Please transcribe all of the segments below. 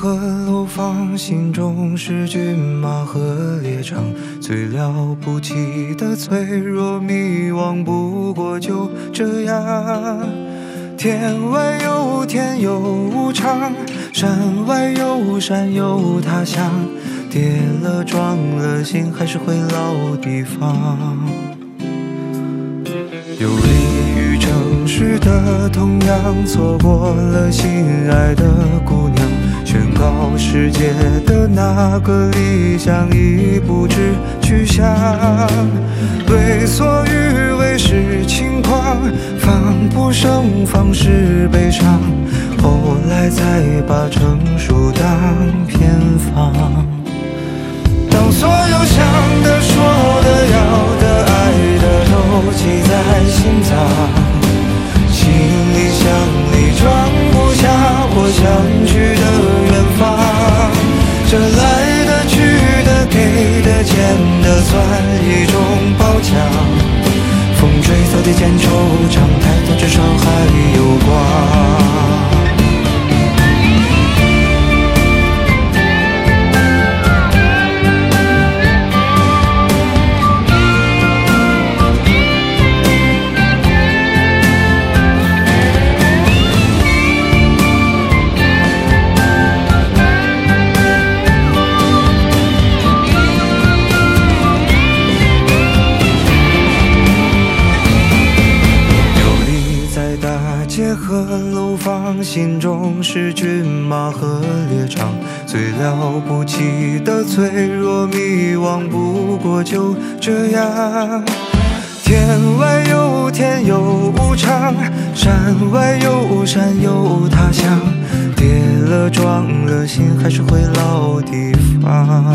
河流放，心中是骏马和猎场，最了不起的脆弱迷惘，不过就这样。天外有天有无常，山外有山有他乡，跌了撞了心还是回老地方。游离于城市的同样，错过了心爱的姑娘，宣告世界的那个理想已不知去向。为所欲为是轻狂，防不胜防是悲伤，后来才把成熟当偏方。当所有想的说的要的爱的都记在心脏，行李箱里装不下我想去的远方，这来的去的给的欠的算一种褒奖。风吹草低见惆怅，抬头至少还有光。街和楼房，心中是骏马和猎场，最了不起的脆弱迷惘，不过就这样。天外有天有无常，山外有山有他乡，跌了撞了心还是回老地方。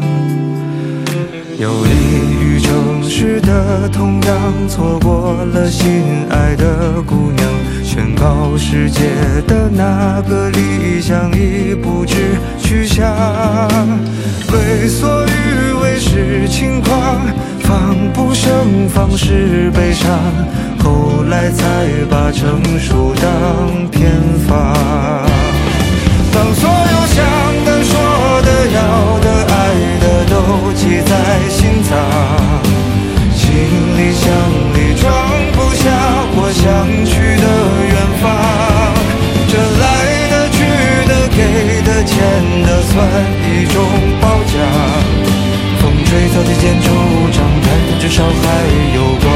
游离于城市的同样，错过了心爱的姑娘，宣告世界的那个理想已不知去向。为所欲为是轻狂，防不胜防是悲伤，后来才把成熟当偏方。当所有想的说的要的爱的都记在心脏，行李箱里装不下我想去的远方，这来的去的给的欠的算一种褒奖。风吹草低见惆怅，抬头至少还有光。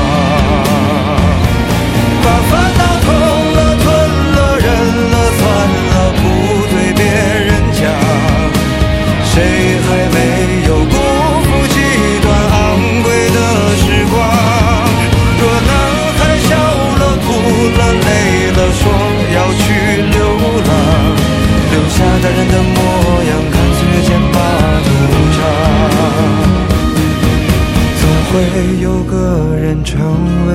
把烦恼吞了吞了忍了算了，不对别人讲，谁还没有辜负几段昂贵的时光。若男孩笑了哭了累了说要去流浪，留下大人的模样，看岁月剑拔弩张。总会有个人成为